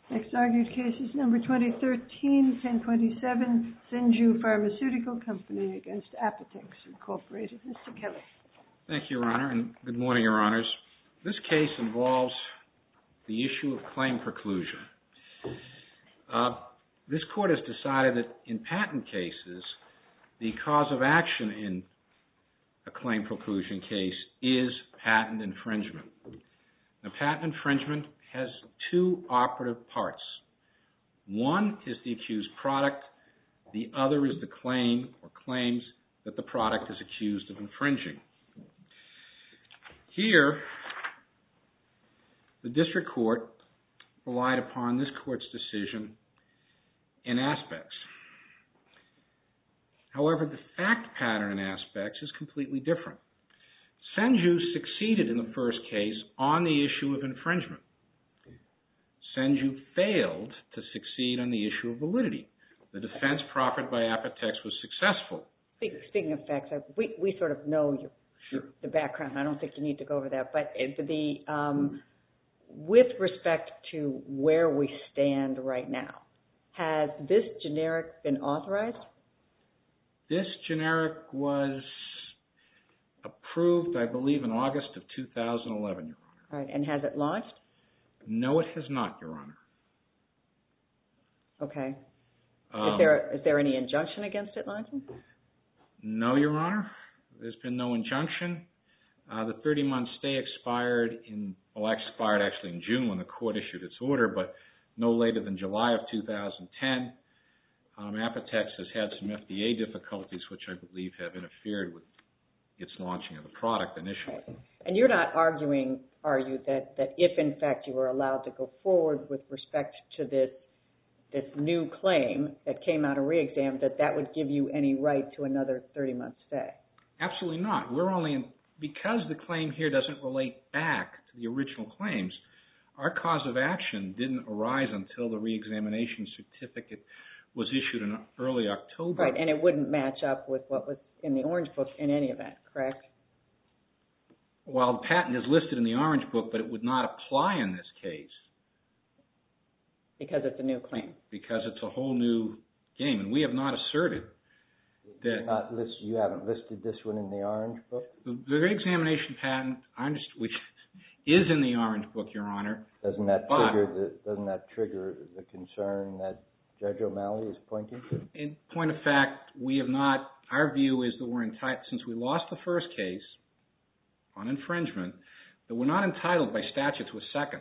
Next argued case is number 2013-1027, Senju Pharmaceutical Company against Apotex Incorporated. Mr. Kelly. Thank you, Your Honor, and good morning, Your Honors. This case involves the issue of claim preclusion. This Court has decided that in patent cases, the cause of action in a claim preclusion case is patent infringement. Now, patent infringement has two operative parts. One is the accused product. The other is the claim or claims that the product is accused of infringing. Here, the District Court relied upon this Court's decision in aspects. However, the fact pattern in aspects is completely different. Senju succeeded in the first case on the issue of infringement. Senju failed to succeed on the issue of validity. The defense proffered by Apotex was successful. Speaking of facts, we sort of know the background. I don't think you need to go over that. But with respect to where we stand right now, has this generic been authorized? This generic was approved, I believe, in August of 2011, Your Honor. All right, and has it launched? No, it has not, Your Honor. Okay. Is there any injunction against it launching? No, Your Honor. There's been no injunction. The 30-month stay expired actually in June when the Court issued its order, but no later than July of 2010. Apotex has had some FDA difficulties, which I believe have interfered with its launching of the product initially. Okay. And you're not arguing, are you, that if in fact you were allowed to go forward with respect to this new claim that came out of re-exam, that would give you any right to another 30-month stay? Absolutely not. Because the claim here doesn't relate back to the original claims, our cause of action didn't arise until the re-examination certificate was issued in early October. Right, and it wouldn't match up with what was in the Orange Book in any event, correct? Well, the patent is listed in the Orange Book, but it would not apply in this case. Because it's a new claim. Because it's a whole new game, and we have not asserted that... You haven't listed this one in the Orange Book? The re-examination patent is in the Orange Book, Your Honor. Doesn't that trigger the concern that Judge O'Malley is pointing to? In point of fact, we have not. Our view is that we're entitled, since we lost the first case on infringement, that we're not entitled by statute to a second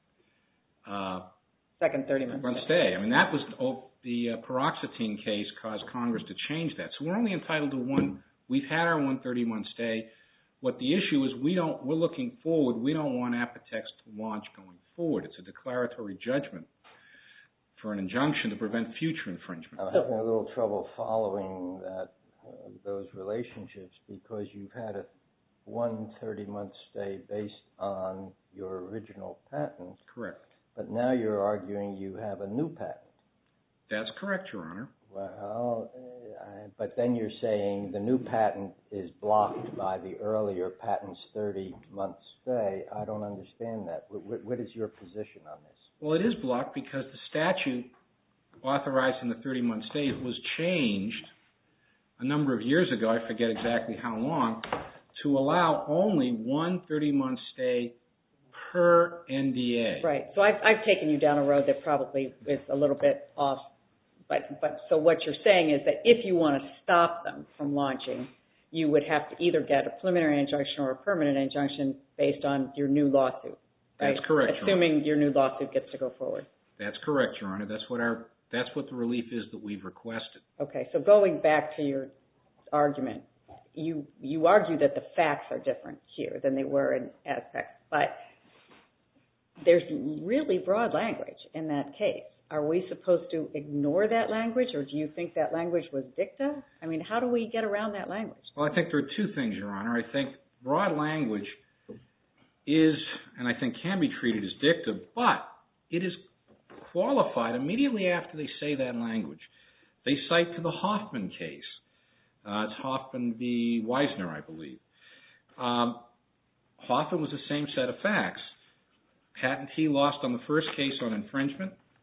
30-month stay. I mean, that was the paroxetine case caused Congress to change that. So we're only entitled to one. We've had our 130-month stay. What the issue is, we're looking forward. We don't want Apotex to launch going forward. It's a declaratory judgment for an injunction to prevent future infringement. I'm having a little trouble following those relationships because you've had a 130-month stay based on your original patent. Correct. But now you're arguing you have a new patent. That's correct, Your Honor. Well, but then you're saying the new patent is blocked by the earlier patent's 30-month stay. I don't understand that. What is your position on this? Well, it is blocked because the statute authorizing the 30-month stay was changed a number of years ago, I forget exactly how long, to allow only one 30-month stay per NDA. Right. So I've taken you down a road that probably is a little bit off. But so what you're saying is that if you want to stop them from launching, you would have to either get a preliminary injunction or a permanent injunction based on your new lawsuit. Right? That's correct, Your Honor. Assuming your new lawsuit gets to go forward. That's correct, Your Honor. That's what the relief is that we've requested. Okay. So going back to your argument, you argue that the facts are different here than they were in Aspects, but there's really broad language in that case. Are we supposed to ignore that language, or do you think that language was dicta? I mean, how do we get around that language? Well, I think there are two things, Your Honor. I think broad language is, and I think can be treated as dicta, but it is qualified immediately after they say that language. They cite to the Hoffman case. It's Hoffman v. Weisner, I believe. Hoffman was the same set of facts. Patentee lost on the first case on infringement.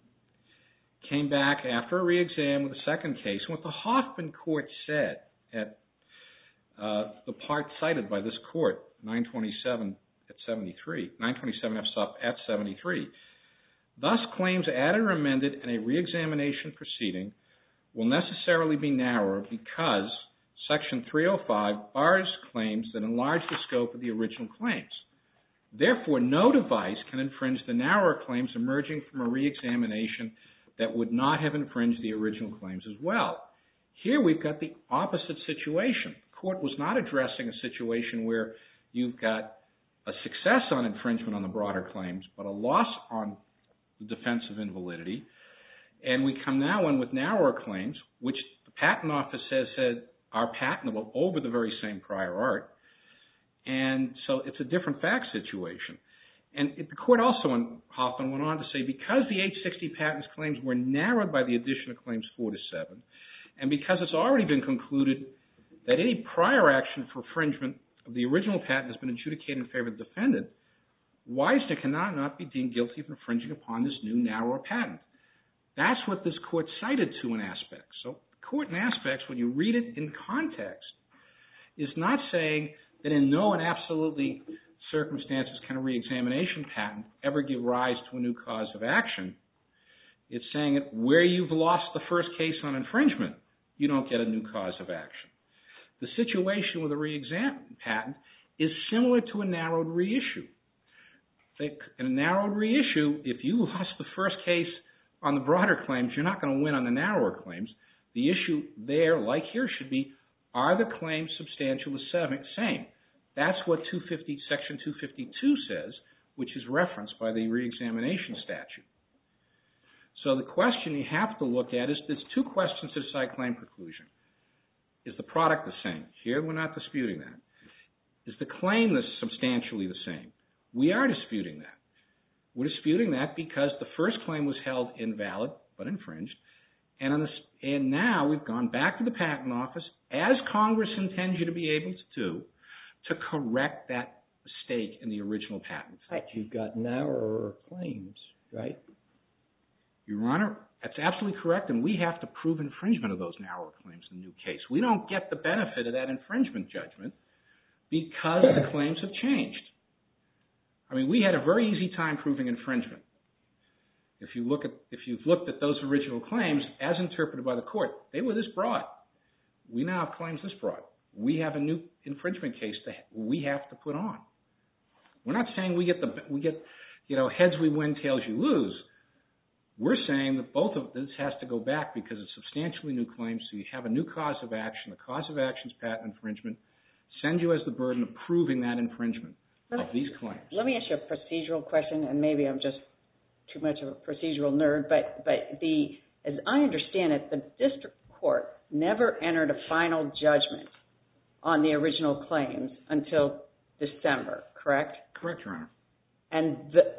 came back after a re-exam with a second case. And what the Hoffman court said at the part cited by this court, 927 at 73, 927 F sub at 73, thus claims added or amended in a re-examination proceeding will necessarily be narrower because Section 305 bars claims that enlarge the scope of the original claims. Therefore, no device can infringe the narrower claims emerging from a re-examination that would not have infringed the original claims as well. Here we've got the opposite situation. The court was not addressing a situation where you've got a success on infringement on the broader claims, but a loss on the defense of invalidity. And we come now in with narrower claims, which the Patent Office has said are patentable over the very same prior art. And so it's a different fact situation. And the court also in Hoffman went on to say because the 860 patents claims were narrowed by the addition of claims 4 to 7, and because it's already been concluded that any prior action for infringement of the original patent has been adjudicated in favor of the defendant, Wisner cannot not be deemed guilty of infringing upon this new narrower patent. That's what this court cited to in aspects. So the court in aspects, when you read it in context, is not saying that in no and absolutely circumstances can a re-examination patent ever give rise to a new cause of action. It's saying that where you've lost the first case on infringement, you don't get a new cause of action. The situation with a re-exam patent is similar to a narrowed reissue. In a narrowed reissue, if you lost the first case on the broader claims, you're not going to win on the narrower claims. The issue there, like here, should be, are the claims substantially the same? That's what Section 252 says, which is referenced by the re-examination statute. So the question you have to look at is, there's two questions to decide claim preclusion. Is the product the same? Here we're not disputing that. Is the claim substantially the same? We are disputing that. We're disputing that because the first claim was held invalid but infringed, and now we've gone back to the Patent Office, as Congress intends you to be able to do, to correct that mistake in the original patent. But you've got narrower claims, right? Your Honor, that's absolutely correct, and we have to prove infringement of those narrower claims in the new case. We don't get the benefit of that infringement judgment because the claims have changed. I mean, we had a very easy time proving infringement. If you've looked at those original claims as interpreted by the court, they were this broad. We now have claims this broad. We have a new infringement case that we have to put on. We're not saying we get heads we win, tails you lose. We're saying that both of this has to go back because it's substantially new claims, so you have a new cause of action. The cause of action is patent infringement. Send you as the burden of proving that infringement of these claims. Let me ask you a procedural question, and maybe I'm just too much of a procedural nerd, but as I understand it, the district court never entered a final judgment on the original claims until December, correct? Correct, Your Honor. And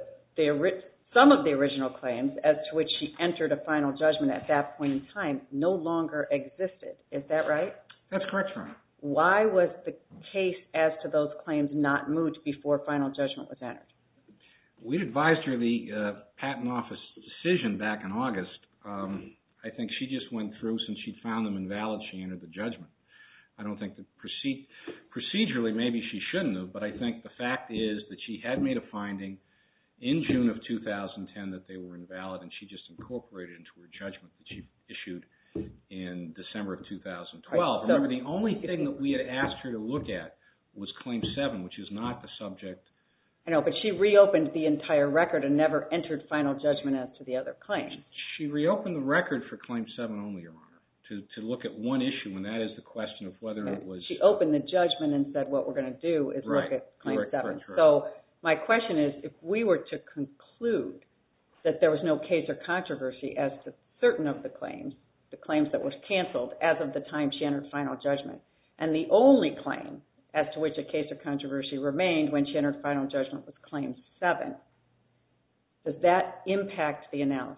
some of the original claims, as to which she entered a final judgment at that point in time, no longer existed. Is that right? That's correct, Your Honor. Why was the case as to those claims not moot before final judgment was entered? We'd advised her the Patent Office decision back in August. I think she just went through, since she'd found them invalid, she entered the judgment. I don't think that procedurally maybe she shouldn't have, but I think the fact is that she had made a finding in June of 2010 that they were invalid, and she just incorporated into her judgment that she issued in December of 2012. Right. Remember, the only thing that we had asked her to look at was Claim 7, which is not the subject. I know, but she reopened the entire record and never entered final judgment as to the other claims. She reopened the record for Claim 7 only, Your Honor, to look at one issue, and that is the question of whether it was... She opened the judgment and said what we're going to do is look at Claim 7. Right. So my question is, if we were to conclude that there was no case or controversy as to certain of the claims that were canceled as of the time she entered final judgment, and the only claim as to which a case or controversy remained when she entered final judgment was Claim 7, does that impact the analysis?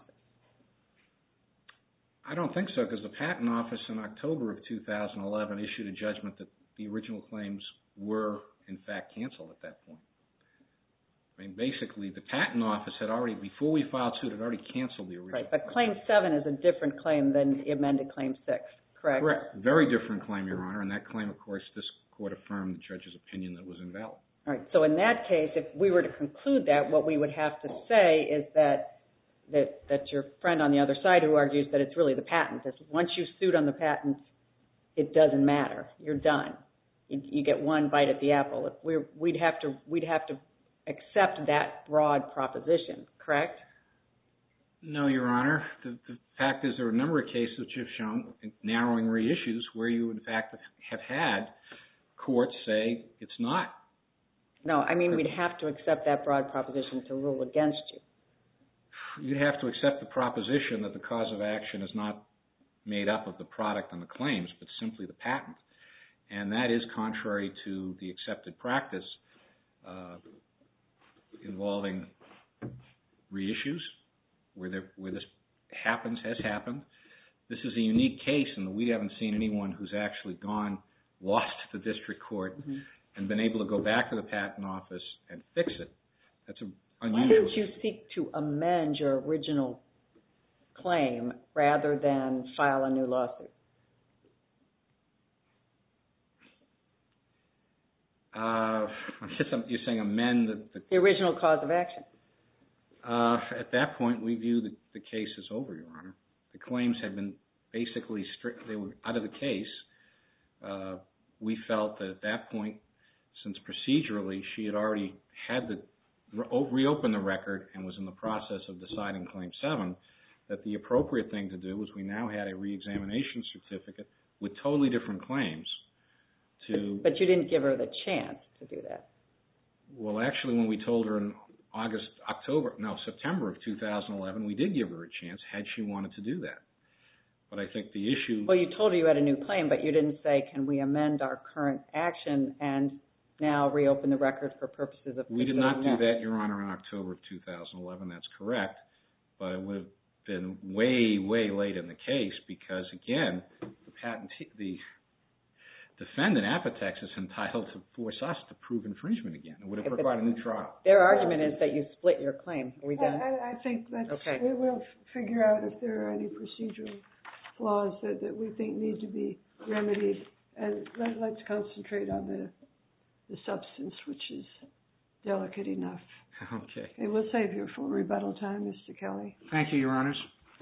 I don't think so, because the Patent Office in October of 2011 issued a judgment that the original claims were, in fact, canceled at that point. I mean, basically, the patent office had already, before we filed suit, had already canceled the original. Right, but Claim 7 is a different claim than the amended Claim 6, correct? Correct. Very different claim, Your Honor, and that claim, of course, this court affirmed the judge's opinion that it was invalid. All right, so in that case, if we were to conclude that, what we would have to say is that your friend on the other side who argues that it's really the patent, is once you've sued on the patent, it doesn't matter. You're done. You get one bite at the apple. We'd have to accept that broad proposition, correct? No, Your Honor. The fact is there are a number of cases which have shown narrowing reissues where you, in fact, have had courts say it's not. No, I mean we'd have to accept that broad proposition to rule against you. You'd have to accept the proposition that the cause of action is not made up of the product and the claims, but simply the patent. And that is contrary to the accepted practice involving reissues, where this has happened. This is a unique case in that we haven't seen anyone who's actually lost to the district court and been able to go back to the patent office and fix it. That's unusual. Why didn't you seek to amend your original claim rather than file a new lawsuit? You're saying amend the original cause of action. At that point, we view the case as over, Your Honor. The claims had been basically they were out of the case. We felt that at that point, since procedurally she had already had reopened the record and was in the process of deciding Claim 7, that the appropriate thing to do was we now had a reexamination certificate with totally different claims. But you didn't give her the chance to do that. Well, actually, when we told her in September of 2011, we did give her a chance had she wanted to do that. But I think the issue... Well, you told her you had a new claim, but you didn't say, can we amend our current action and now reopen the record for purposes of... We did not do that, Your Honor, in October of 2011. That's correct. But it would have been way, way late in the case because, again, the defendant, Apotex, is entitled to force us to prove infringement again. It would have required a new trial. Their argument is that you split your claim. Are we done? I think that's... Okay. We'll figure out if there are any procedural flaws that we think need to be remedied. And let's concentrate on the substance, which is delicate enough. Okay. And we'll save you for rebuttal time, Mr. Kelly. Thank you, Your Honors.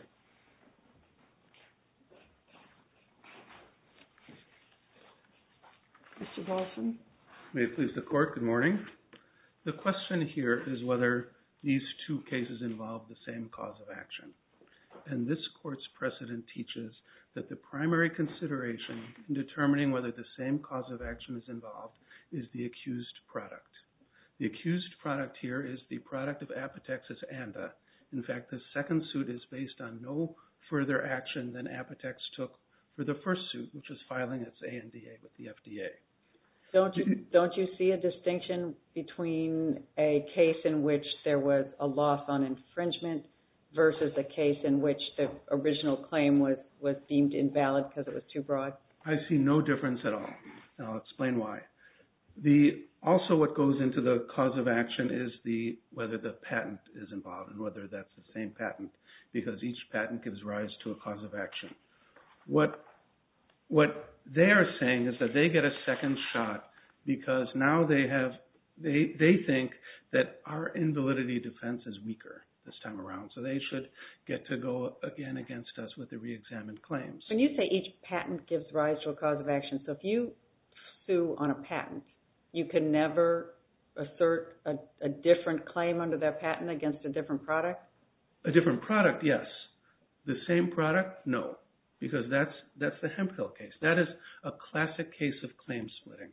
Mr. Balson. May it please the Court, good morning. The question here is whether these two cases involve the same cause of action. And this Court's precedent teaches that the primary consideration in determining whether the same cause of action is involved is the accused product. The accused product here is the product of Apotex's ANDA. In fact, the second suit is based on no further action than Apotex took for the first suit, which was filing its ANDA with the FDA. Don't you see a distinction between a case in which there was a loss on infringement versus a case in which the original claim was deemed invalid because it was too broad? I see no difference at all, and I'll explain why. Also what goes into the cause of action is whether the patent is involved and whether that's the same patent, because each patent gives rise to a cause of action. What they are saying is that they get a second shot because now they think that our invalidity defense is weaker this time around, so they should get to go again against us with the re-examined claims. When you say each patent gives rise to a cause of action, so if you sue on a patent, you can never assert a different claim under that patent against a different product? A different product, yes. The same product, no, because that's the Hemphill case. That is a classic case of claim splitting.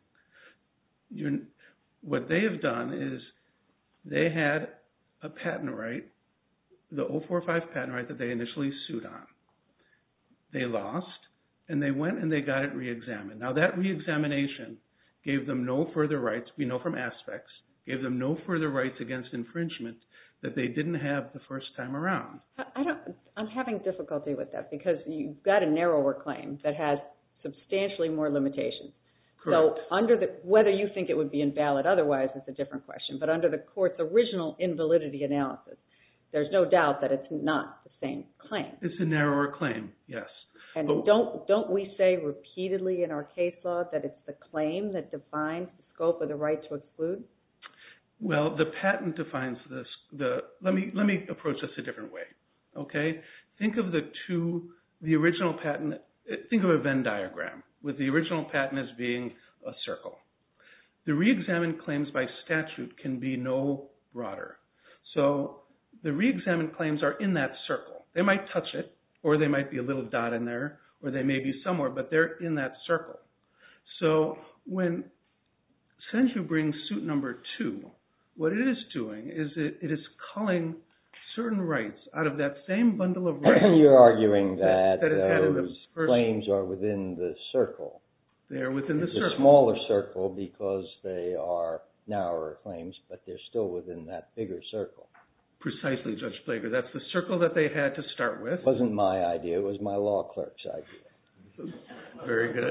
What they have done is they had a patent right, the 045 patent right that they initially sued on. They lost, and they went and they got it re-examined. Now that re-examination gave them no further rights, we know from aspects, gave them no further rights against infringement that they didn't have the first time around. I'm having difficulty with that because you've got a narrower claim that has substantially more limitations. So whether you think it would be invalid otherwise is a different question, but under the court's original invalidity analysis, there's no doubt that it's not the same claim. It's a narrower claim, yes. And don't we say repeatedly in our case law that it's the claim that defines the scope of the right to exclude? Well, the patent defines this. Let me approach this a different way. Okay, think of the original patent. Think of a Venn diagram with the original patent as being a circle. The re-examined claims by statute can be no broader. So the re-examined claims are in that circle. They might touch it, or they might be a little dot in there, or they may be somewhere, but they're in that circle. So when Senju brings suit number 2, what it is doing is it is culling certain rights out of that same bundle of rights. You're arguing that those claims are within the circle. They are within the circle. It's a smaller circle because they are narrower claims, but they're still within that bigger circle. Precisely, Judge Plager. That's the circle that they had to start with. It wasn't my idea. It was my law clerk's idea. Very good.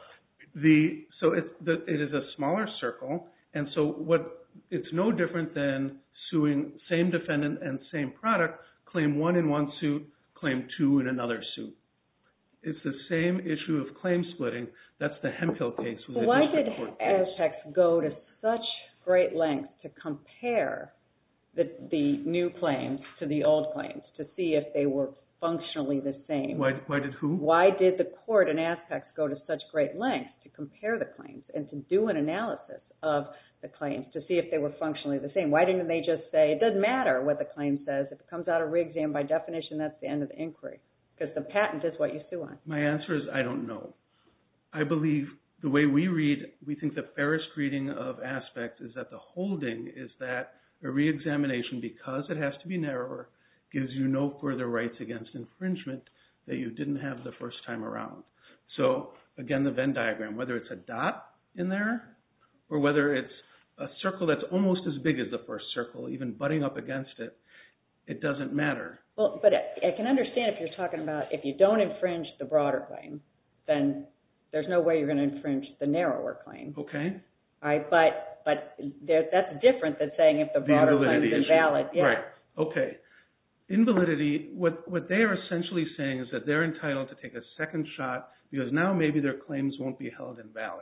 So it is a smaller circle, and so it's no different than suing same defendant and same product, claim 1 in one suit, claim 2 in another suit. It's the same issue of claim splitting. That's the Hemphill case. Well, why did Aztecs go to such great lengths to compare the new claims to the old claims to see if they were functionally the same? Why did who? Why did the court and Aztecs go to such great lengths to compare the claims and to do an analysis of the claims to see if they were functionally the same? Why didn't they just say, it doesn't matter what the claim says. If it comes out of re-exam, by definition, that's the end of the inquiry. Because the patent is what you sue on. My answer is I don't know. I believe the way we read, we think the fairest reading of Aspects is that the holding is that a re-examination, because it has to be narrower, gives you no further rights against infringement that you didn't have the first time around. So, again, the Venn diagram, whether it's a dot in there or whether it's a circle that's almost as big as the first circle, even butting up against it, it doesn't matter. Well, but I can understand if you're talking about if you don't infringe the broader claim, then there's no way you're going to infringe the narrower claim. Okay. All right, but that's different than saying if the broader claim is invalid. Yeah. Right. Okay. Invalidity, what they are essentially saying is that they're entitled to take a second shot because now maybe their claims won't be held invalid.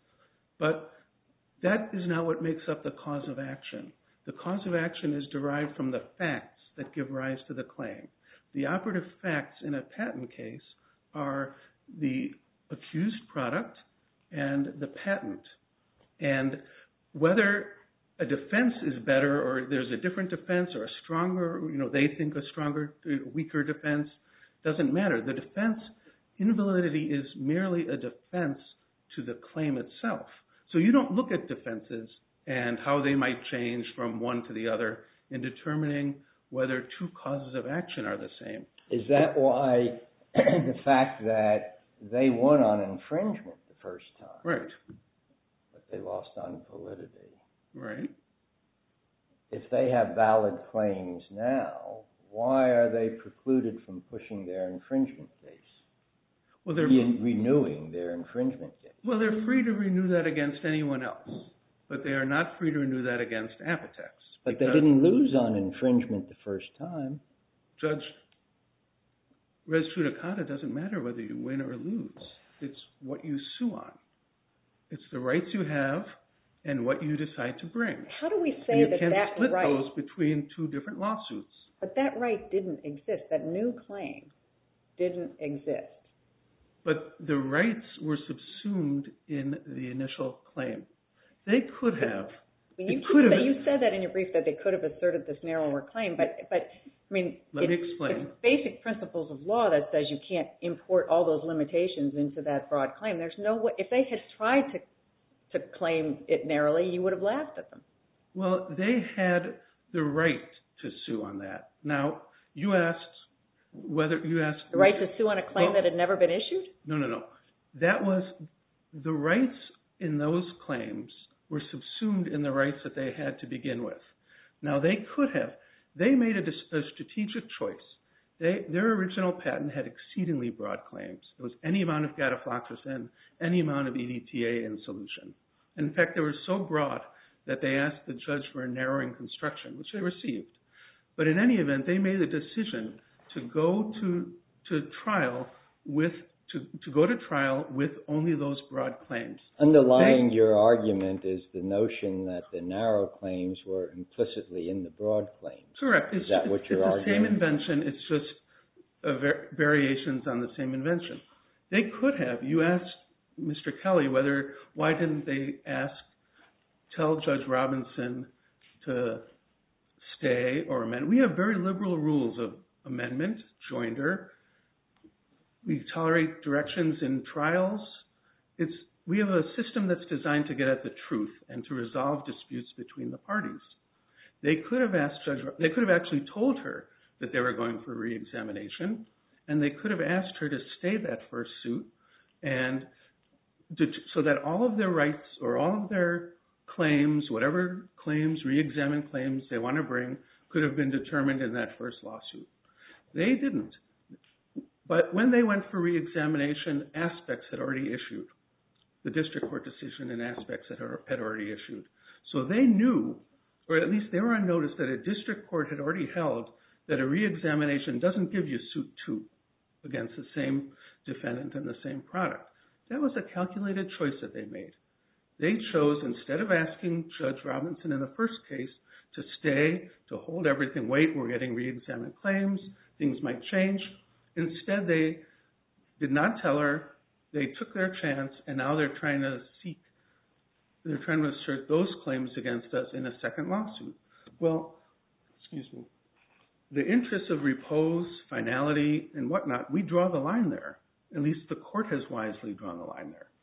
But that is not what makes up the cause of action. The cause of action is derived from the facts that give rise to the claim. The operative facts in a patent case are the accused product and the patent. And whether a defense is better or there's a different defense or a stronger, they think a stronger, weaker defense, doesn't matter. The defense, invalidity is merely a defense to the claim itself. So you don't look at defenses and how they might change from one to the other in determining whether two causes of action are the same. Is that why the fact that they won on infringement the first time, right, but they lost on validity, right? If they have valid claims now, why are they precluded from pushing their infringement case? Well, they're renewing their infringement case. Well, they're free to renew that against anyone else, but they are not free to renew that against Apotex. But they didn't lose on infringement the first time. Judge, res judicata doesn't matter whether you win or lose. It's what you sue on. It's the rights you have and what you decide to bring. How do we say that that right... You can't split those between two different lawsuits. But that right didn't exist. That new claim didn't exist. But the rights were subsumed in the initial claim. They could have... You said that in your brief that they could have asserted this narrower claim, but I mean, let me explain. It's basic principles of law that says you can't import all those limitations into that broad claim. There's no way, if they had tried to claim it narrowly, you would have laughed at them. Well, they had the right to sue on that. Now, you asked whether you asked... The right to sue on a claim that had never been issued? No. That was the rights in those claims were subsumed in the rights that they had to begin with. Now, they could have. They made a strategic choice. Their original patent had exceedingly broad claims. It was any amount of gadafloxacin, any amount of EDTA in solution. And in fact, they were so broad that they asked the judge for a narrowing construction, which they received. But in any event, they made a decision to go to trial with only those broad claims. Underlying your argument is the notion that the narrow claims were implicitly in the broad claims. Correct. Is that what you're arguing? It's the same invention. It's just variations on the same invention. They could have. You asked Mr. Kelly why didn't they tell Judge Robinson to stay or amend. We have very liberal rules of amendment, joinder. We tolerate directions in trials. We have a system that's designed to get at the truth and to resolve disputes between the parties. They could have actually told her that they were going for re-examination, and they could have asked her to stay that first suit, and so that all of their rights or all of their claims, whatever claims, re-examined claims they want to bring, could have been determined in that first lawsuit. They didn't. But when they went for re-examination, aspects had already issued. The district court decision and aspects had already issued. So they knew, or at least they were on notice, that a district court had already held that a re-examination doesn't give you suit two against the same defendant and the same product. That was a calculated choice that they made. They chose, instead of asking Judge Robinson in the first case to stay, to hold everything, wait, we're getting re-examined claims, things might change. Instead, they did not tell her. They took their chance, and now they're trying to assert those claims against us in a second lawsuit. Well, the interests of repose, finality, and whatnot, we draw the line there. At least the court has wisely drawn the line there.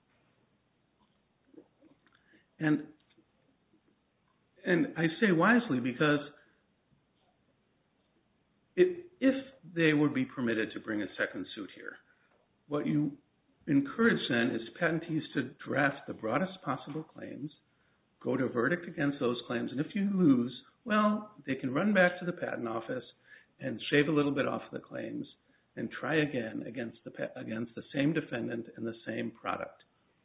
And I say wisely because if they would be permitted to bring a second suit here, what you encourage then is patentees to draft the broadest possible claims, go to verdict against those claims, and if you lose, well, they can run back to the patent office and shave a little bit off the claims and try again against the same defendant and the same product.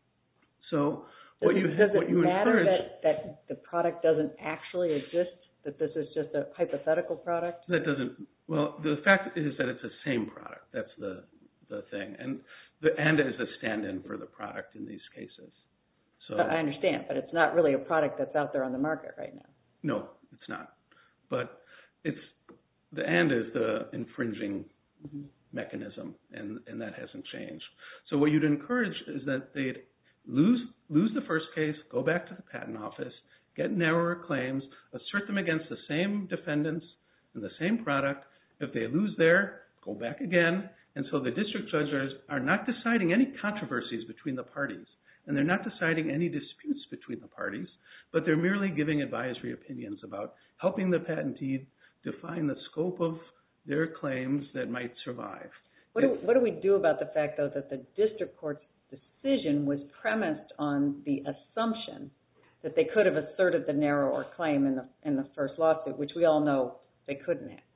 So does it matter that the product doesn't actually exist, that this is just a hypothetical product? That doesn't. Well, the fact is that it's the same product. That's the thing. And the ANDA is a stand-in for the product in these cases. So I understand, but it's not really a product that's out there on the market right now. No, it's not. But the ANDA is the infringing mechanism, and that hasn't changed. So what you'd encourage is that they'd lose the first case, go back to the patent office, get narrower claims, assert them against the same defendants and the same product. If they lose there, go back again. And so the district judges are not deciding any controversies between the parties, and they're not deciding any disputes between the parties, but they're merely giving advisory opinions about helping the patentee define the scope of their claims that might survive. What do we do about the fact, though, that the district court's decision was premised on the assumption that they could have asserted the narrower claim in the first lawsuit, which we all know they couldn't have?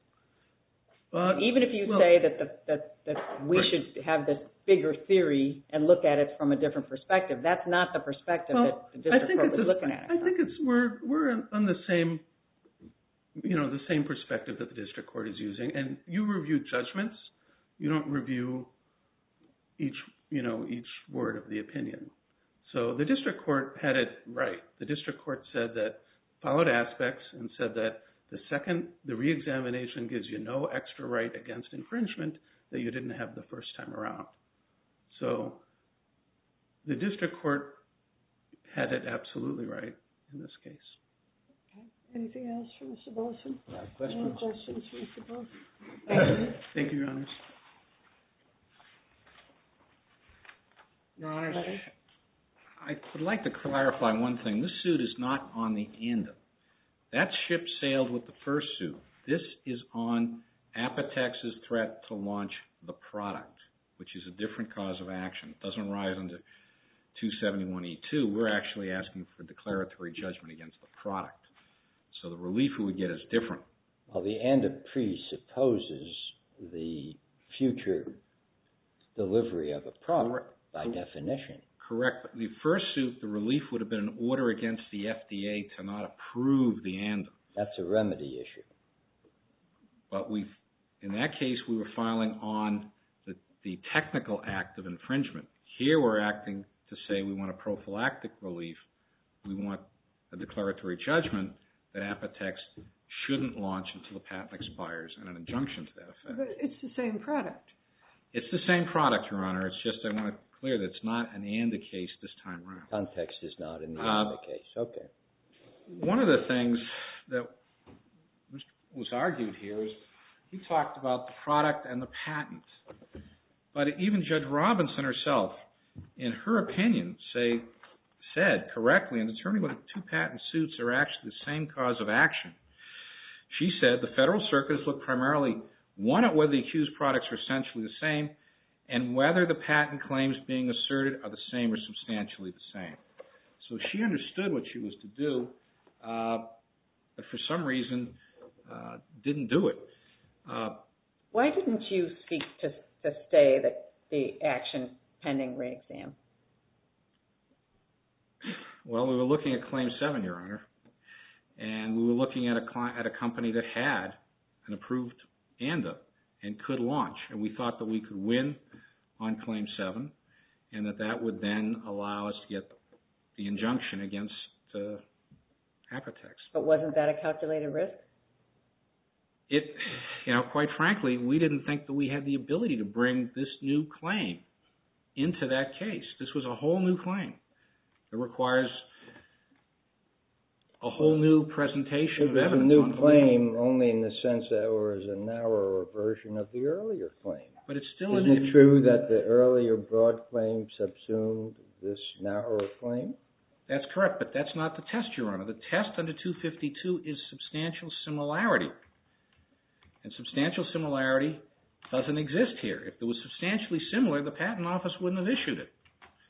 Even if you say that we should have this bigger theory and look at it from a different perspective, that's not the perspective that the district court was looking at. I think we're on the same, the same perspective that the district court is using. And you review judgments. You don't review each word of the opinion. So the district court had it right. The district court followed aspects and said that the re-examination gives you no extra right against infringement that you didn't have the first time around. So the district court had it absolutely right in this case. Okay. Anything else from Mr. Bolson? No questions. No questions from Mr. Bolson? Thank you, Your Honors. Your Honors, I would like to clarify one thing. This suit is not on the ANDA. That ship sailed with the first suit. This is on Apotex's threat to launch the product, which is a different cause of action. It doesn't rise under 271E2. We're actually asking for declaratory judgment against the product. So the relief we would get is different. Well, the ANDA presupposes the future delivery of a product by definition. Correct. But the first suit, the relief would have been an order against the FDA to not approve the ANDA. That's a remedy issue. But in that case, we were filing on the technical act of infringement. Here we're acting to say we want a prophylactic relief. We want a declaratory judgment that Apotex shouldn't launch until the patent expires and an injunction to that effect. But it's the same product. It's the same product, Your Honor. It's just I want to clear that it's not an ANDA case this time around. Context is not in the ANDA case. Okay. One of the things that was argued here is he talked about the product and the patent. But even Judge Robinson herself, in her opinion, said correctly in determining whether two patent suits are actually the same cause of action. She said the Federal Circuit has looked primarily, one, at whether the accused products are essentially the same, and whether the patent claims being asserted are the same or substantially the same. So she understood what she was to do, but for some reason didn't do it. Why didn't you seek to stay the action pending re-exam? Well, we were looking at Claim 7, Your Honor, and we were looking at a company that had an approved ANDA and could launch, and we thought that we could win on Claim 7, and that would then allow us to get the injunction against Apotex. But wasn't that a calculated risk? Quite frankly, we didn't think that we had the ability to bring this new claim into that case. This was a whole new claim. It requires a whole new presentation of evidence. It was a new claim only in the sense that it was a narrower version of the earlier claim. But it's still Isn't it true that the earlier broad claim subsumed this narrower claim? That's correct, but that's not the test, Your Honor. The test under 252 is substantial similarity. And substantial similarity doesn't exist here. If it was substantially similar, the Patent Office wouldn't have issued it.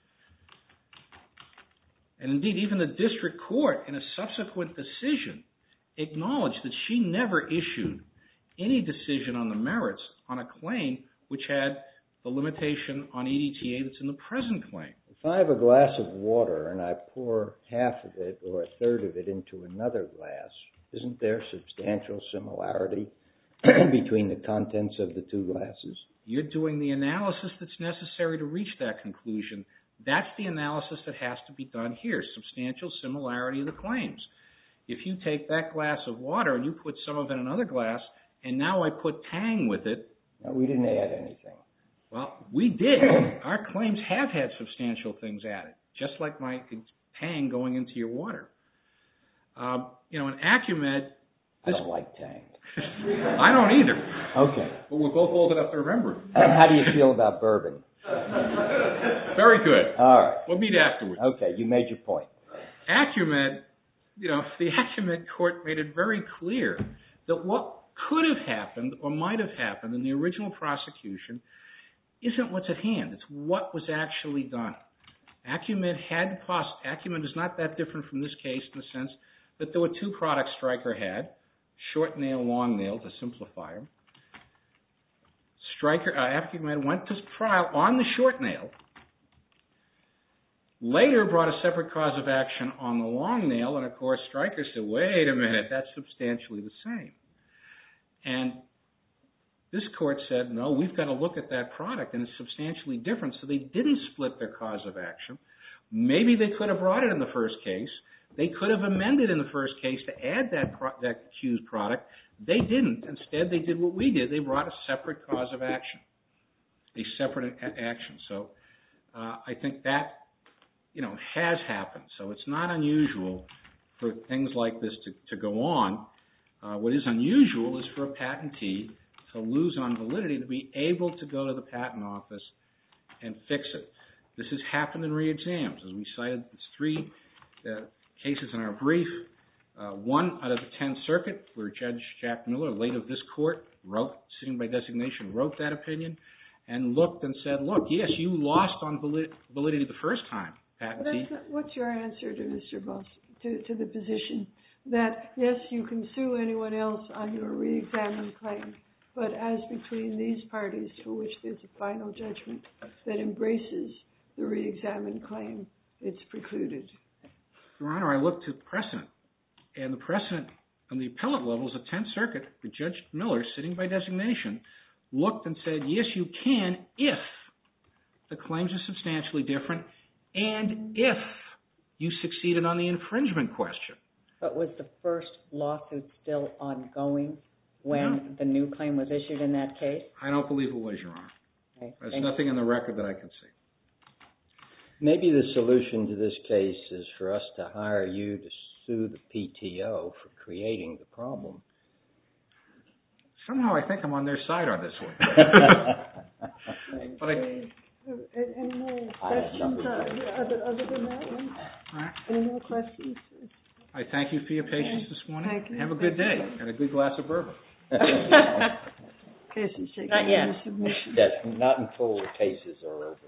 And indeed, even the district court, in a subsequent decision, acknowledged that she never issued any decision on the merits on a claim which had the limitation on EDTA that's in the present claim. If I have a glass of water and I pour half of it or a third of it into another glass, isn't there substantial similarity between the contents of the two glasses? You're doing the analysis that's necessary to reach that conclusion. That's the analysis that has to be done here, substantial similarity of the claims. If you take that glass of water and you put some of it in another glass, and now I put Tang with it. No, we didn't add anything. Well, we did. Our claims have had substantial things added, just like my Tang going into your water. In Acumed... I don't like Tang. I don't either. Okay. But we're both old enough to remember. How do you feel about bourbon? Very good. All right. We'll meet afterwards. Okay, you made your point. Acumed, the Acumed court made it very clear that what could have happened or might have happened in the original prosecution isn't what's at hand. It's what was actually done. Acumed is not that different from this case in the sense that there were two products Stryker had, short nail, long nail, to simplify them. Acumed went to trial on the short nail, later brought a separate cause of action on the long nail, and of course Stryker said, wait a minute, that's substantially the same. And this court said, no, we've got to look at that product, and it's substantially different, so they didn't split their cause of action. Maybe they could have brought it in the first case. They could have amended in the first case to add that accused product. They didn't. Instead, they did what we did. They brought a separate cause of action, a separate action. So I think that, has happened. So it's not unusual for things like this to go on. What is unusual is for a patentee to lose on validity, to be able to go to the patent office and fix it. This has happened in re-exams. As we cited, there's three cases in our brief. One out of the 10th Circuit, where Judge Jack Miller, late of this court, sitting by designation, wrote that opinion and looked and said, look, yes, you lost on validity the first time, patentee. What's your answer to Mr. Boss, to the position that, yes, you can sue anyone else on your re-examined claim, but as between these parties for which there's a final judgment that embraces the re-examined claim, it's precluded. Your Honor, I looked at precedent, and the precedent on the appellate levels of 10th Circuit, with Judge Miller sitting by designation, looked and said, yes, you can if the claims are substantially different and if you succeeded on the infringement question. But was the first lawsuit still ongoing when the new claim was issued in that case? I don't believe it was, Your Honor. Okay. There's nothing in the record that I can see. Maybe the solution to this case is for us to hire you to sue the PTO for creating the problem. Somehow I think I'm on their side on this one. But Any more questions other than that one? Right. Any more questions? I thank you for your patience this morning. Thank you. Have a good day and a good glass of bourbon. Case is taken Not yet. under submission. Yes, not until the cases are over.